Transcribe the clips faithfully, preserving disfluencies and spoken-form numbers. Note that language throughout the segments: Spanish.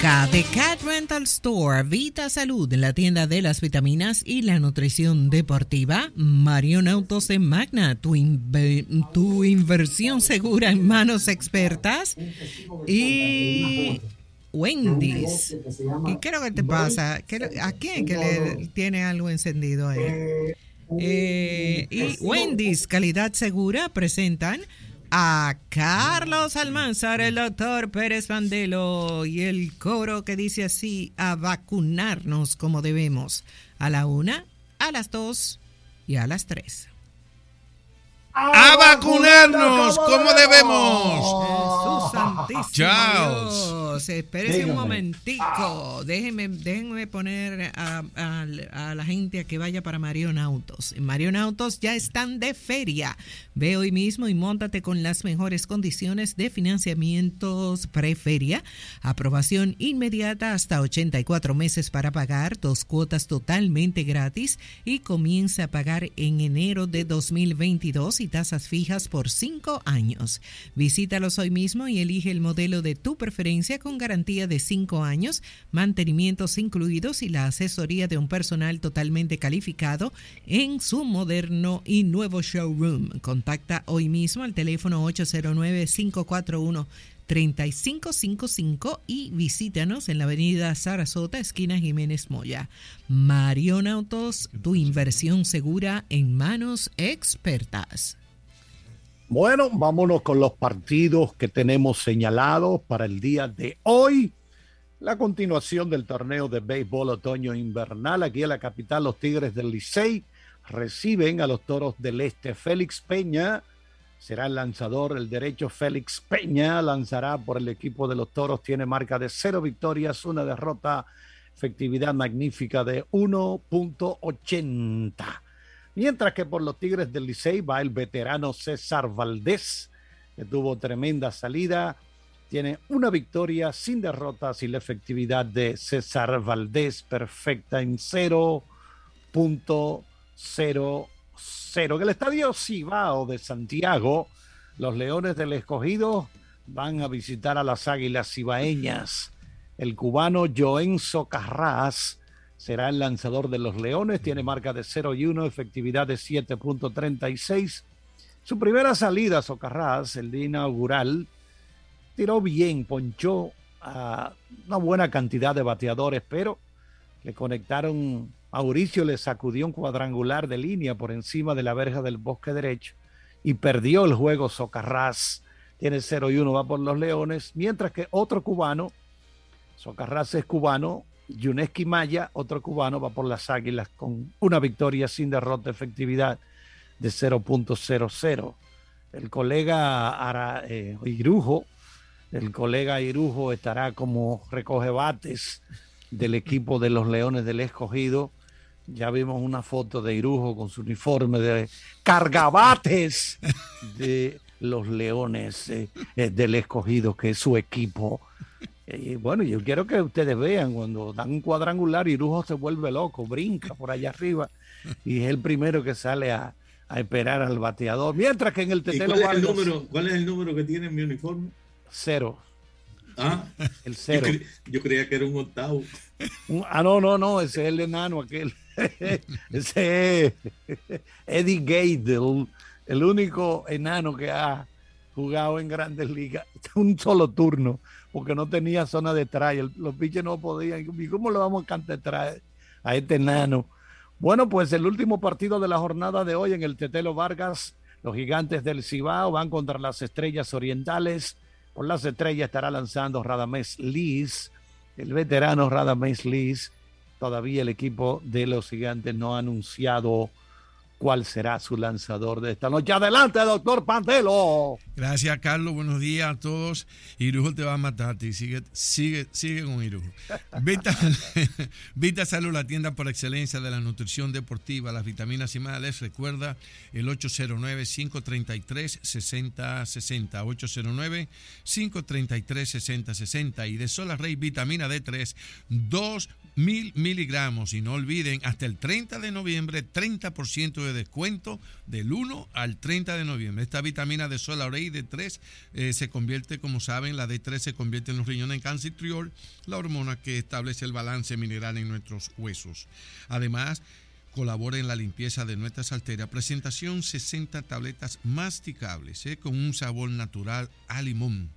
cerca de Cat Rental Store, Vita Salud, la tienda de las vitaminas y la nutrición deportiva, Marion Autos de Magna, tu, inve- tu inversión segura en manos expertas, y Wendy's. ¿Y qué es lo que te pasa? ¿Qué, ¿A quién que le tiene algo encendido ahí? Eh, y Wendy's, calidad segura, presentan a Carlos Almanzar, el doctor Pérez Bandelo y el coro que dice así: a vacunarnos como debemos, a la una, a las dos y a las tres. ¡A vacunarnos como debemos! Jesús santísimo Charles. Dios. Espérese un momentico. Déjenme, déjenme poner a, a, a la gente a que vaya para Marion Autos. En Marion Autos ya están de feria. Ve hoy mismo y móntate con las mejores condiciones de financiamientos preferia. Aprobación inmediata hasta ochenta y cuatro meses para pagar, dos cuotas totalmente gratis y comienza a pagar en enero de dos mil veintidós y tasas fijas por cinco años. Visítalos hoy mismo y elige el modelo de tu preferencia con garantía de cinco años, mantenimientos incluidos y la asesoría de un personal totalmente calificado en su moderno y nuevo showroom. Contacta hoy mismo al teléfono ocho cero nueve, cinco cuatro uno, tres cinco cinco cinco y visítanos en la avenida Sarasota, esquina Jiménez Moya. Marion Autos, tu inversión segura en manos expertas. Bueno, vámonos con los partidos que tenemos señalados para el día de hoy. La continuación del torneo de béisbol otoño invernal. Aquí en la capital, los Tigres del Licey reciben a los Toros del Este. Félix Peña será el lanzador. El derecho Félix Peña lanzará por el equipo de los Toros. Tiene marca de cero victorias, una derrota, efectividad magnífica de uno punto ochenta. Mientras que por los Tigres del Licey va el veterano César Valdés, que tuvo tremenda salida. Tiene una victoria sin derrotas y la efectividad de César Valdés perfecta en cero punto cero cero. En el estadio Cibao de Santiago, los Leones del Escogido van a visitar a las Águilas Cibaeñas. El cubano Joenzo Carrás será el lanzador de los Leones, tiene marca de cero y uno, efectividad de siete punto treinta y seis. Su primera salida, Socarrás, el día inaugural, tiró bien, ponchó a una buena cantidad de bateadores, pero le conectaron, Mauricio le sacudió un cuadrangular de línea por encima de la verja del bosque derecho y perdió el juego. Socarrás tiene cero y uno, va por los Leones, mientras que otro cubano, Socarrás es cubano, Yuneski Maya, otro cubano, va por las Águilas con una victoria sin derrota, efectividad de cero punto cero cero. El colega Ara, eh, Irujo, el colega Irujo estará como recoge bates del equipo de los Leones del Escogido. Ya vimos una foto de Irujo con su uniforme de cargabates de los Leones eh, eh, del Escogido, que es su equipo. Y bueno, yo quiero que ustedes vean, cuando dan un cuadrangular, Irujo se vuelve loco, brinca por allá arriba y es el primero que sale a, a esperar al bateador. Mientras que en el Tetelo ¿Cuál es Vargas, el número, ¿Cuál es el número que tiene en mi uniforme? Cero. Ah, el cero. Yo, cre yo creía que era un octavo. Un, ah, no, no, no, ese es el enano aquel. Ese es Eddie Gade, el, el único enano que ha jugado en Grandes Ligas. Un solo turno, porque no tenía zona de trial. Los pitchers no podían. ¿Y cómo le vamos a cantar a este enano? Bueno, pues el último partido de la jornada de hoy en el Tetelo Vargas, los Gigantes del Cibao van contra las Estrellas Orientales. Por las Estrellas estará lanzando Radamés Liz, el veterano Radamés Liz. Todavía el equipo de los Gigantes no ha anunciado cuál será su lanzador de esta noche. Adelante, doctor Pandelo. Gracias, Carlos. Buenos días a todos. Irujo te va a matar. Sigue, sigue, sigue con Irujo. Vita, Vita Salud, la tienda por excelencia de la nutrición deportiva, las vitaminas y más. Les recuerda el ocho cero nueve, cinco tres tres, seis cero seis cero. ocho cero nueve, cinco tres tres, seis cero seis cero. Y de Solar Rey vitamina D tres, dos mil miligramos. Y no olviden, hasta el treinta de noviembre, treinta por ciento de de descuento del uno al treinta de noviembre. Esta vitamina de Solaray D tres eh, se convierte, como saben, la D tres se convierte en los riñones en calcitriol, la hormona que establece el balance mineral en nuestros huesos. Además, colabora en la limpieza de nuestras arterias. Presentación sesenta tabletas masticables, eh, con un sabor natural a limón.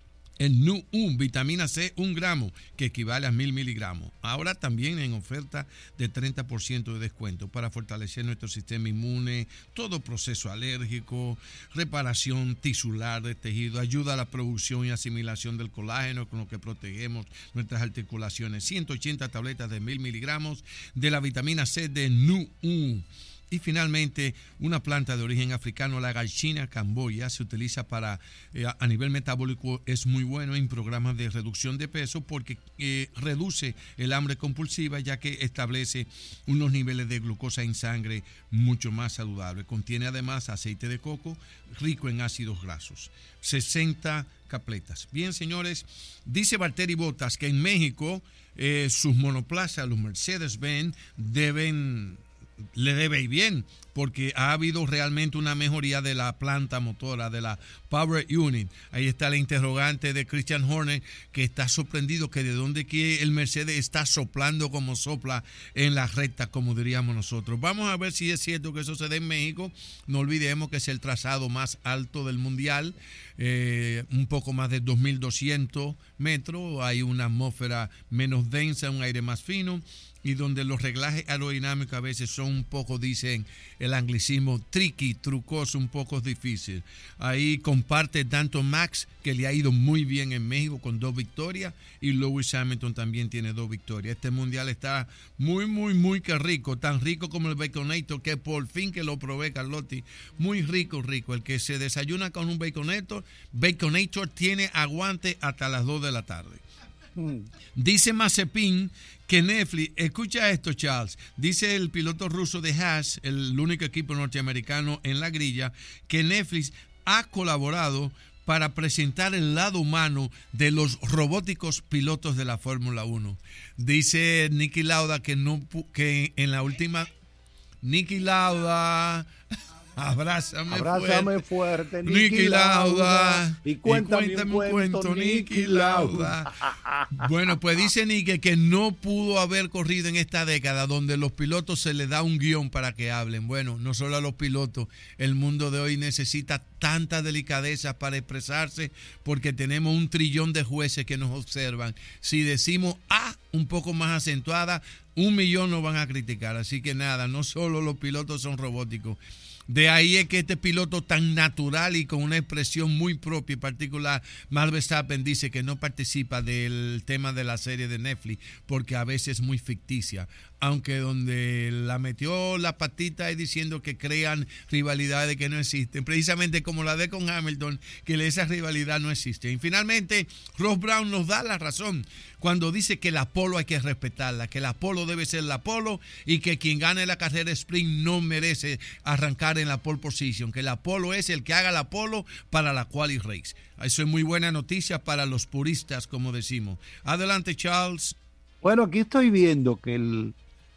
El N U U, vitamina C, un gramo, que equivale a mil miligramos. Ahora también en oferta de treinta por ciento de descuento para fortalecer nuestro sistema inmune, todo proceso alérgico, reparación tisular de tejido, ayuda a la producción y asimilación del colágeno con lo que protegemos nuestras articulaciones. ciento ochenta tabletas de mil miligramos de la vitamina C de N U U. Y finalmente, una planta de origen africano, la Garcinia camboya, se utiliza para, eh, a nivel metabólico, es muy bueno en programas de reducción de peso porque eh, reduce el hambre compulsiva, ya que establece unos niveles de glucosa en sangre mucho más saludables. Contiene además aceite de coco, rico en ácidos grasos. sesenta capletas. Bien, señores, dice Valtteri Bottas que en México eh, sus monoplazas, los Mercedes-Benz, deben... le debe ir bien, porque ha habido realmente una mejoría de la planta motora, de la Power Unit. Ahí está la interrogante de Christian Horner, que está sorprendido que de dónde que el Mercedes está soplando como sopla en la recta, como diríamos nosotros. Vamos a ver si es cierto que eso se da en México. No olvidemos que es el trazado más alto del mundial, eh, un poco más de dos mil doscientos metros. Hay una atmósfera menos densa, un aire más fino, y donde los reglajes aerodinámicos a veces son un poco, dicen el anglicismo, tricky, trucoso, un poco difícil. Ahí comparte tanto Max, que le ha ido muy bien en México con dos victorias, y Lewis Hamilton también tiene dos victorias. Este mundial está muy, muy, muy que rico, tan rico como el Baconator, que por fin que lo probé, Carlotti, muy rico, rico. El que se desayuna con un Baconator, Baconator tiene aguante hasta las dos de la tarde. Dice Mazepin que Netflix, escucha esto, Charles, dice el piloto ruso de Haas, el único equipo norteamericano en la grilla, que Netflix ha colaborado para presentar el lado humano de los robóticos pilotos de la Fórmula uno. Dice Niki Lauda que no que en la última Niki Lauda Abrázame, Abrázame fuerte, fuerte Niki Lauda. Lauda. Y cuéntame, y cuéntame un cuento, cuento Niki Lauda. Bueno, pues dice Niki que no pudo haber corrido en esta década donde los pilotos se les da un guión para que hablen. Bueno, no solo a los pilotos, el mundo de hoy necesita tanta delicadeza para expresarse porque tenemos un trillón de jueces que nos observan. Si decimos A un poco más acentuada, un millón nos van a criticar. Así que nada, no solo los pilotos son robóticos. De ahí es que este piloto tan natural y con una expresión muy propia y particular, Max Verstappen, dice que no participa del tema de la serie de Netflix porque a veces es muy ficticia, aunque donde la metió la patita es diciendo que crean rivalidades que no existen, precisamente como la de con Hamilton, que esa rivalidad no existe. Y finalmente, Ross Brown nos da la razón cuando dice que la polo hay que respetarla, que la polo debe ser la polo y que quien gane la carrera sprint no merece arrancar en la pole position, que la polo es el que haga la polo para la quali race. Eso es muy buena noticia para los puristas, como decimos. Adelante, Charles. Bueno, aquí estoy viendo que el,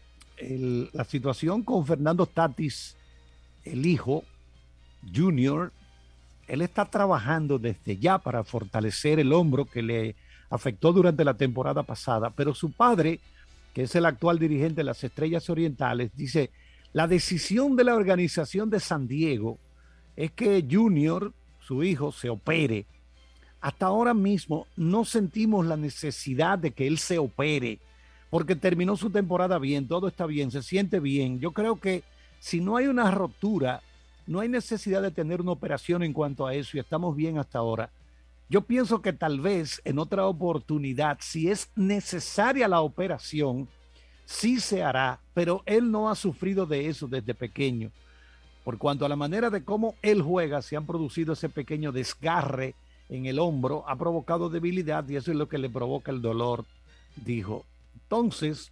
el, la situación con Fernando Tatis, el hijo, Junior, él está trabajando desde ya para fortalecer el hombro que le afectó durante la temporada pasada, pero su padre, que es el actual dirigente de las Estrellas Orientales, dice: la decisión de la organización de San Diego es que Junior, su hijo, se opere. Hasta ahora mismo no sentimos la necesidad de que él se opere, porque terminó su temporada bien, todo está bien, se siente bien. Yo creo que si no hay una rotura, no hay necesidad de tener una operación en cuanto a eso, y estamos bien hasta ahora. Yo pienso que tal vez en otra oportunidad, si es necesaria la operación, sí se hará, pero él no ha sufrido de eso desde pequeño. Por cuanto a la manera de cómo él juega, se han producido ese pequeño desgarre en el hombro, ha provocado debilidad y eso es lo que le provoca el dolor, dijo. Entonces,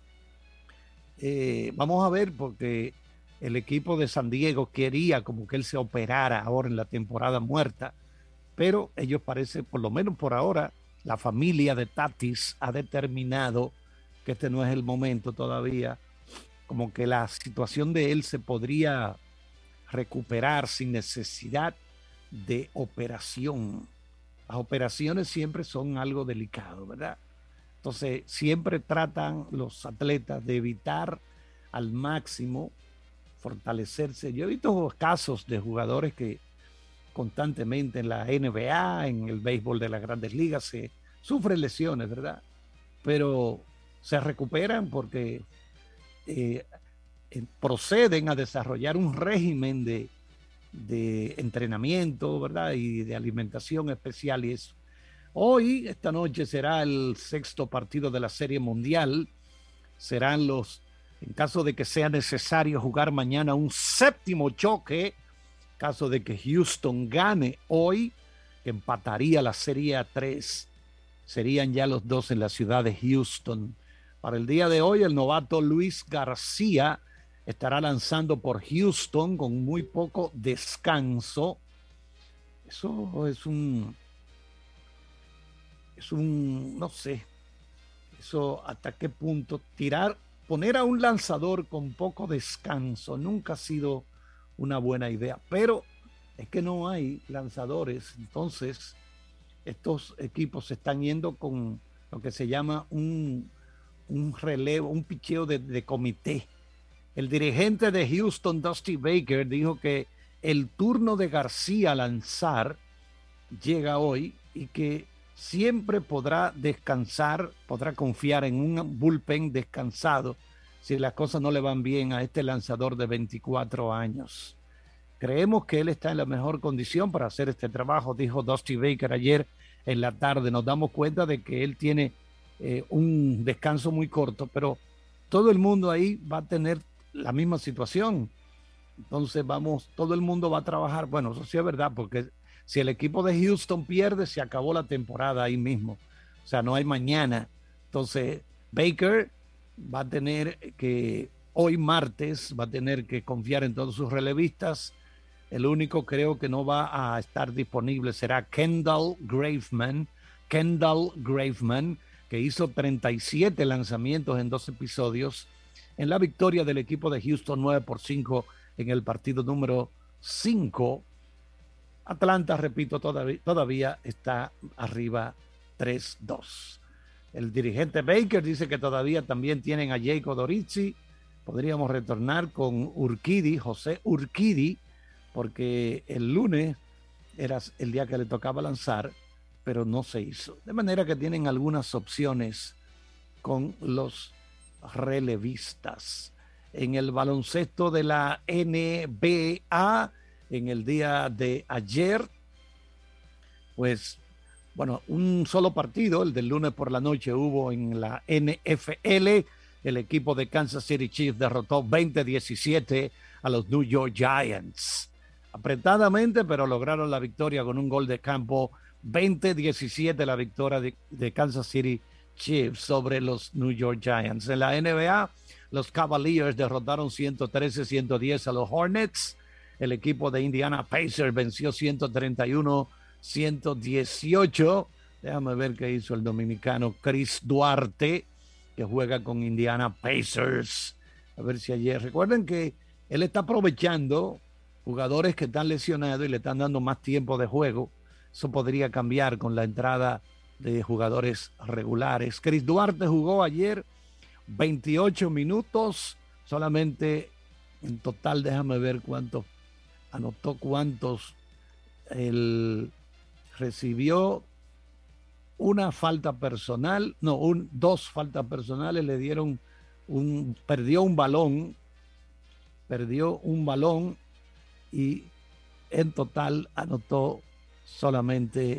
eh, vamos a ver, porque el equipo de San Diego quería como que él se operara ahora en la temporada muerta, pero ellos parece, por lo menos por ahora, la familia de Tatis ha determinado que este no es el momento todavía como que la situación de él se podría recuperar sin necesidad de operación. Las operaciones siempre son algo delicado, ¿verdad? Entonces, siempre tratan los atletas de evitar al máximo fortalecerse. Yo he visto casos de jugadores que constantemente en la N B A, en el béisbol de las grandes ligas, se sufren lesiones, ¿verdad? Pero se recuperan porque eh, eh, proceden a desarrollar un régimen de, de entrenamiento, ¿verdad? Y de alimentación especial y eso. Hoy, esta noche, será el sexto partido de la Serie Mundial. Serán los, en caso de que sea necesario jugar mañana, un séptimo choque. En caso de que Houston gane hoy, que empataría la Serie a tres. Serían ya los dos en la ciudad de Houston. Para el día de hoy, el novato Luis García estará lanzando por Houston con muy poco descanso. Eso es un... Es un, no sé, eso hasta qué punto tirar, poner a un lanzador con poco descanso nunca ha sido una buena idea, pero es que no hay lanzadores, entonces estos equipos se están yendo con lo que se llama un, un relevo, un picheo de, de comité. El dirigente de Houston, Dusty Baker, dijo que el turno de García a lanzar llega hoy y que siempre podrá descansar, podrá confiar en un bullpen descansado si las cosas no le van bien a este lanzador de veinticuatro años. Creemos que él está en la mejor condición para hacer este trabajo, dijo Dusty Baker ayer en la tarde. Nos damos cuenta de que él tiene eh, un descanso muy corto, pero todo el mundo ahí va a tener la misma situación. Entonces vamos, todo el mundo va a trabajar. Bueno, eso sí es verdad, porque si el equipo de Houston pierde, se acabó la temporada ahí mismo. O sea, no hay mañana. Entonces, Baker va a tener que, hoy martes, va a tener que confiar en todos sus relevistas. El único creo que no va a estar disponible será Kendall Graveman. Kendall Graveman, que hizo treinta y siete lanzamientos en dos episodios en la victoria del equipo de Houston nueve por cinco en el partido número cinco. Atlanta, repito, todavía, todavía está arriba tres dos. El dirigente Baker dice que todavía también tienen a Jacob Dorizzi. Podríamos retornar con Urquidy, José Urquidy, porque el lunes era el día que le tocaba lanzar, pero no se hizo. De manera que tienen algunas opciones con los relevistas. En el baloncesto de la N B A, en el día de ayer, pues, bueno, un solo partido, el del lunes por la noche, hubo en la N F L. El equipo de Kansas City Chiefs derrotó veinte a diecisiete a los New York Giants. Apretadamente, pero lograron la victoria con un gol de campo. veinte a diecisiete la victoria de, de Kansas City Chiefs sobre los New York Giants. En la N B A, los Cavaliers derrotaron ciento trece a ciento diez a los Hornets. El equipo de Indiana Pacers venció ciento treinta y uno a ciento dieciocho. Déjame ver qué hizo el dominicano Chris Duarte, que juega con Indiana Pacers. A ver si ayer... Recuerden que él está aprovechando jugadores que están lesionados y le están dando más tiempo de juego. Eso podría cambiar con la entrada de jugadores regulares. Chris Duarte jugó ayer veintiocho minutos, solamente en total, déjame ver cuántos, anotó cuántos, él recibió una falta personal, no, un, dos faltas personales, le dieron un, perdió un balón, perdió un balón y en total anotó solamente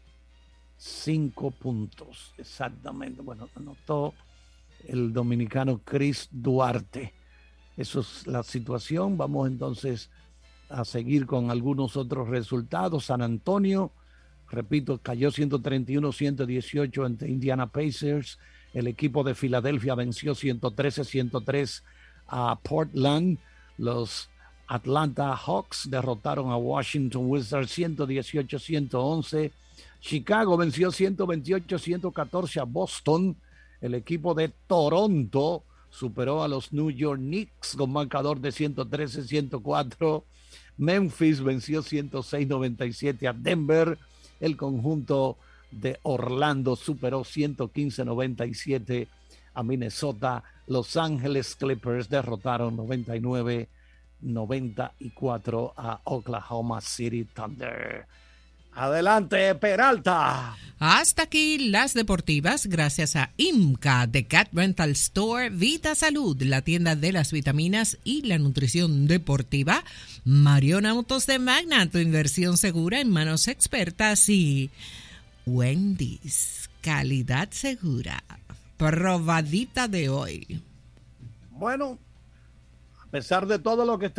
cinco puntos, exactamente. Bueno, anotó el dominicano Chris Duarte. Eso es la situación. Vamos entonces a seguir con algunos otros resultados. San Antonio, repito, cayó ciento treinta y uno a ciento dieciocho ante Indiana Pacers. El equipo de Filadelfia venció ciento trece a ciento tres a Portland. Los Atlanta Hawks derrotaron a Washington Wizards ciento dieciocho a ciento once. Chicago venció ciento veintiocho a ciento catorce a Boston. El equipo de Toronto superó a los New York Knicks con marcador de ciento trece a ciento cuatro. Memphis venció ciento seis a noventa y siete a Denver. El conjunto de Orlando superó ciento quince a noventa y siete a Minnesota. Los Ángeles Clippers derrotaron noventa y nueve a noventa y cuatro a Oklahoma City Thunder. Adelante, Peralta. Hasta aquí las deportivas, gracias a IMCA de Cat Rental Store, Vita Salud, la tienda de las vitaminas y la nutrición deportiva, Marion Autos de Magna, tu inversión segura en manos expertas, y Wendy's, calidad segura, probadita de hoy. Bueno, a pesar de todo lo que está